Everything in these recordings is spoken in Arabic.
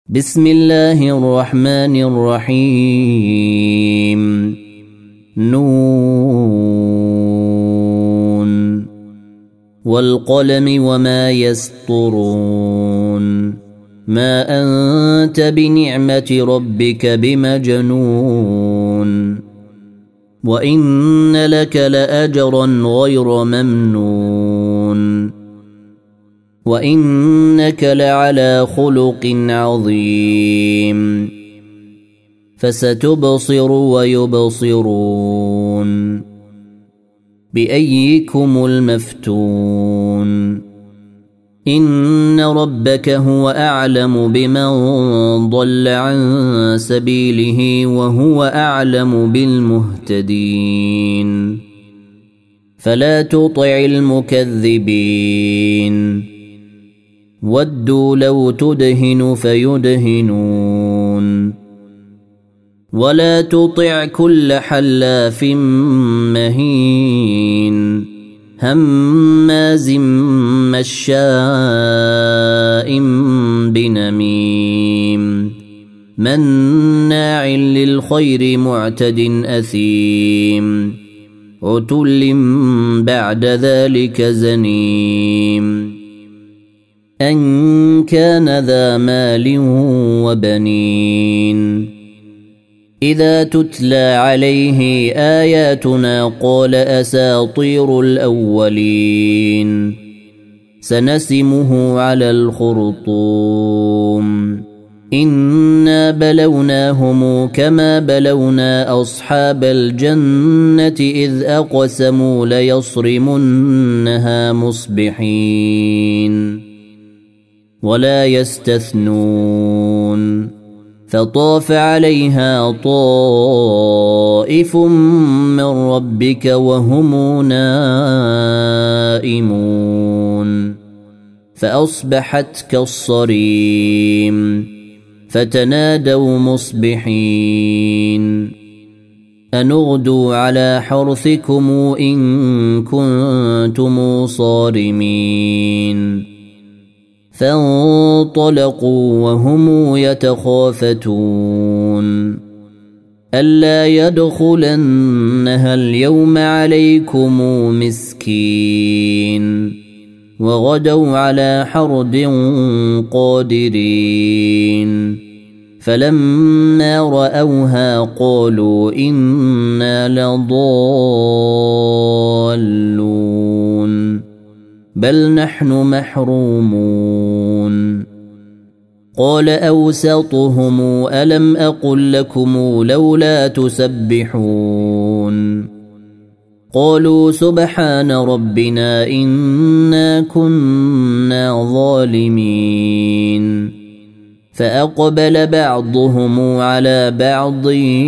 بسم الله الرحمن الرحيم نون والقلم وما يسطرون ما أنت بنعمة ربك بمجنون وإن لك لأجرا غير ممنون وإنك لعلى خلق عظيم فستبصر ويبصرون بأيكم المفتون إن ربك هو أعلم بمن ضل عن سبيله وهو أعلم بالمهتدين فلا تطع المكذبين ودوا لو تدهن فيدهنون ولا تطع كل حلاف مهين هماز مشاء بنميم مناع للخير معتد أثيم عتل بعد ذلك زنيم أن كان ذا مال وبنين إذا تتلى عليه آياتنا قال أساطير الأولين سنسمه على الخرطوم إنا بلوناهم كما بلونا أصحاب الجنة إذ أقسموا ليصرمنها مصبحين ولا يستثنون فطاف عليها طائف من ربك وهم نائمون فأصبحت كالصريم فتنادوا مصبحين أن اغدوا على حرثكم إن كنتم صارمين فانطلقوا وهم يتخافتون ألا يدخلنها اليوم عليكم مسكين وغدوا على حرد قادرين فلما رأوها قالوا إنا لضالون بل نحن محرومون قال أوسطهم ألم أقل لكم لولا تسبحون قالوا سبحان ربنا إنا كنا ظالمين فأقبل بعضهم على بعض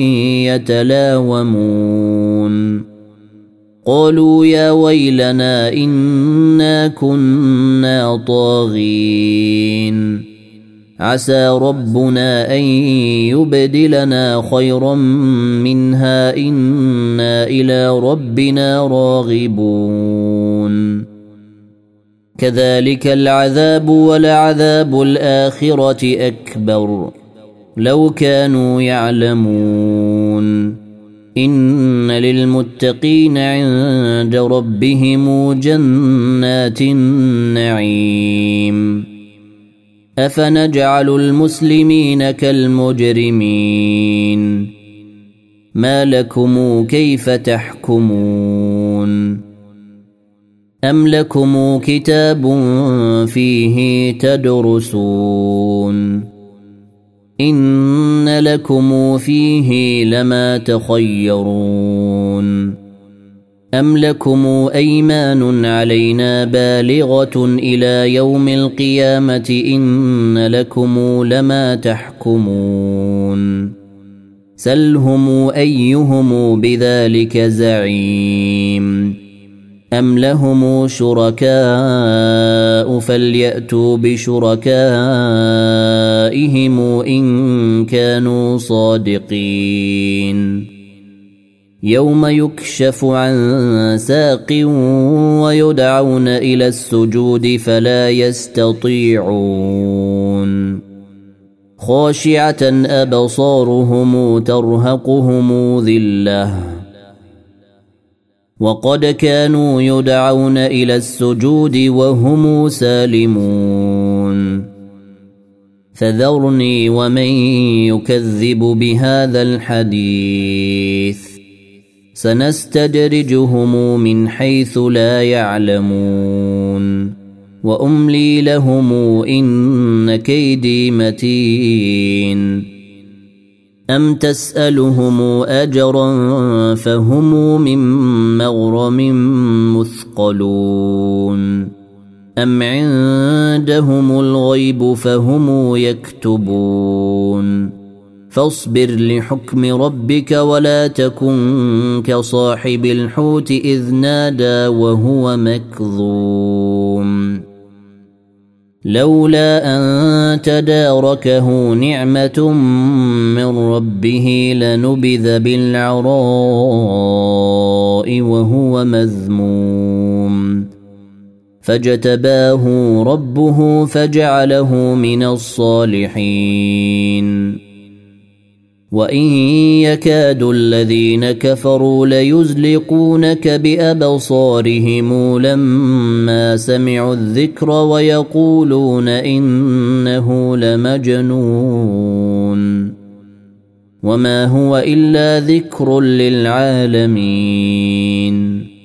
يتلاومون قالوا يا ويلنا إنا كنا طاغين عسى ربنا أن يبدلنا خيرا منها إنا إلى ربنا راغبون كذلك العذاب ولعذاب الآخرة أكبر لو كانوا يعلمون إن للمتقين عند ربهم جنات النعيم أفنجعل المسلمين كالمجرمين ما لكم كيف تحكمون أم لكم كتاب فيه تدرسون إن لكم فيه لما تخيرون أم لكم أيمان علينا بالغة إلى يوم القيامة إن لكم لما تحكمون سلهم أيهم بذلك زعيم أم لهم شركاء فليأتوا بشركائهم إن كانوا صادقين يوم يكشف عن ساق ويدعون إلى السجود فلا يستطيعون خاشعة أبصارهم ترهقهم ذلة وقد كانوا يدعون إلى السجود وهم سالمون فذرني ومن يكذب بهذا الحديث سنستدرجهم من حيث لا يعلمون وأملي لهم إن كيدي متين أم تسألهم أجرا فهم من مغرم مثقلون أم عندهم الغيب فهم يكتبون فاصبر لحكم ربك ولا تكن كصاحب الحوت إذ نادى وهو مكظوم لولا أن تداركه نعمة من ربه لنبذ بالعراء وهو مذموم فاجتباه ربه فجعله من الصالحين وإن يكاد الذين كفروا ليزلقونك بأبصارهم لما سمعوا الذكر ويقولون إنه لمجنون وما هو إلا ذكر للعالمين